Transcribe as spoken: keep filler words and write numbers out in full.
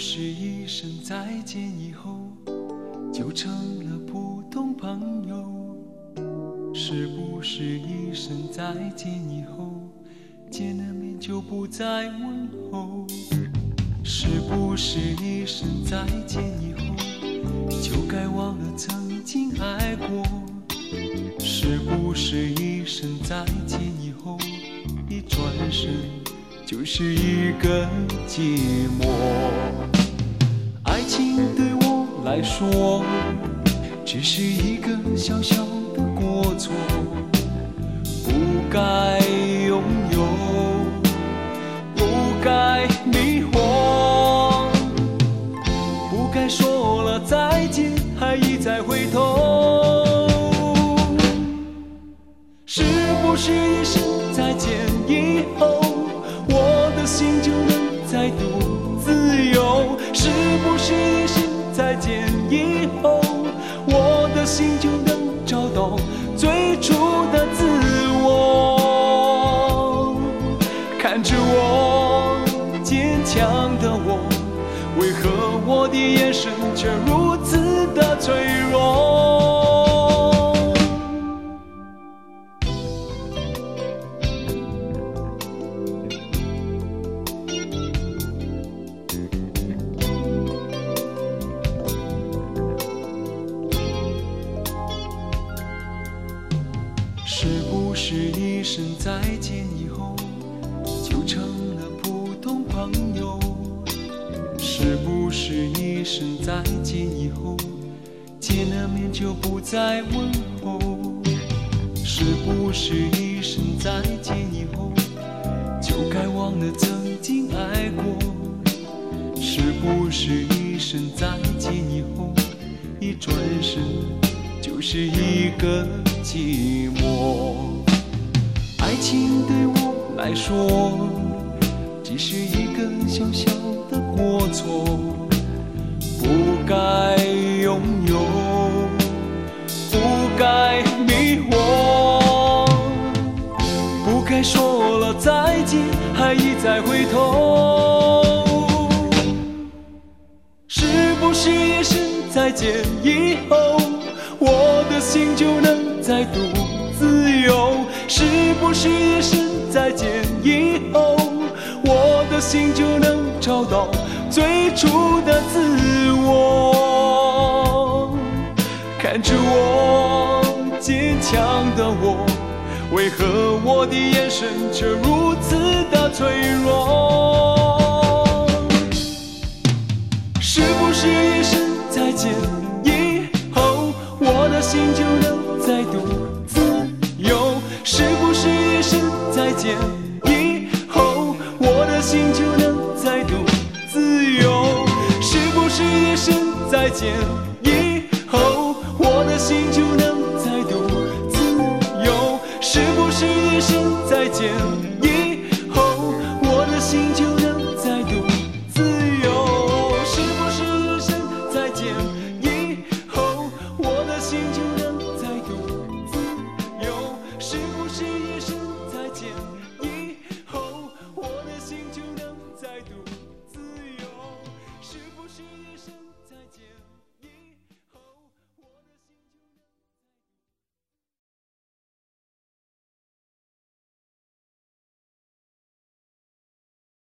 是一声再见以后就成了普通朋友？是不是一声再见以后见了面就不再问候？是不是一声再见以后就该忘了曾经爱过？是不是一声再见以后一转身就是一个寂寞？爱情对我来说只是一个小小的过错，不该拥有，不该迷惑，不该说了再见还一再回头。是不是一声再见以后我的心就能再度自由？是不是一声再见以后我的心就能找到最初的自我？看着我坚强的我，为何我的眼神却如此的脆弱？是不是一声再见以后就成了普通朋友？是不是一声再见以后见了面就不再问候？是不是一声再见以后就该忘了曾经爱过？是不是一声再见以后一转身就是一个寂寞？爱情对我来说只是一个小小的过错，不该拥有，不该迷惑，不该说了再见还一再回头。是不是一声再见以后我的心就能再度自由？是不是一声再见以后我的心就能找到最初的自我？看着我坚强的我，为何我的眼神却如此的脆弱？是不是一声再见以后我的心就能再度自由？是不是一声再见以后我的心就能再度自由？是不是一声再见以后我的心就能再度自由？是不是一声再见